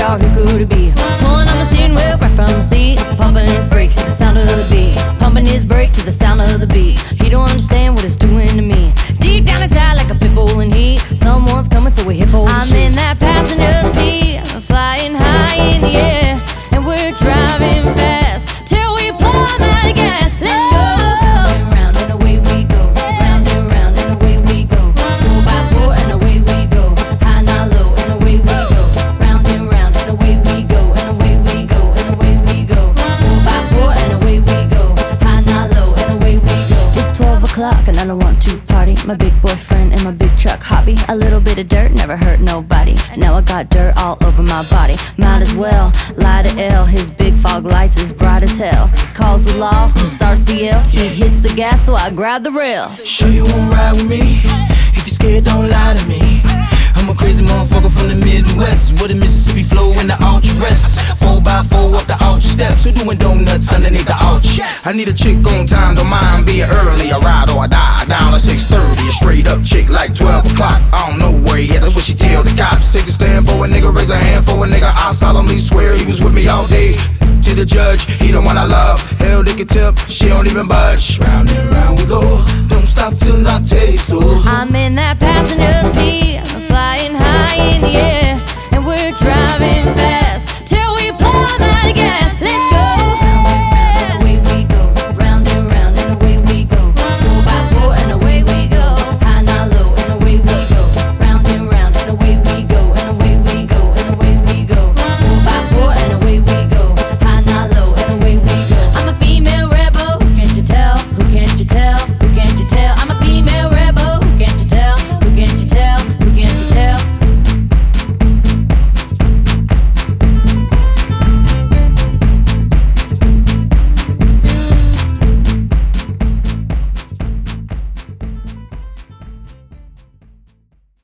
out, who could it be? Pulling on the steering wheel right from the seat, pumping his brakes to the sound of the beat, pumping his brakes to the sound of the beat. He don't understand what it's doing to me. Deep down inside like a pit bull in heat, someone's coming to a hip hole. I'm in that passenger seat, flying high in the air, and we're driving fast till we plumb out of gas. Let's go. Round and away we go, round and away we go. 4x4 and away we go, high not low and away we go. Round and away we go, and away we go, and away we go. 4x4 and away we go, high not low and away we go. It's 12 o'clock and I don't want to party. My big boyfriend and my big truck hobby. A little bit of dirt never hurt nobody. Now I got dirt all over my body. Might as well lie to L. His big fog lights is bright as hell. Calls the law, who starts the yell. He hits the gas, so I grab the rail. Sure you won't ride with me? If you're scared, don't lie to me. I'm a crazy motherfucker from the Midwest, with a Mississippi flow in the ouch rest. 4x4 up the ouch steps, who doing donuts underneath the ouch? I need a chick on time, don't mind being early. I ride or I die, down at 6:30. A straight up chick like 12 o'clock. I don't know where yet, that's what she tell the cops. Take a stand for a nigga, raise a hand for a nigga. I solemnly swear he was with me all day. To the judge, he the one I love. Hell, they can tip, she don't even budge. Round and round we go, don't stop till I taste so. I'm in that passenger seat, flying high in the air,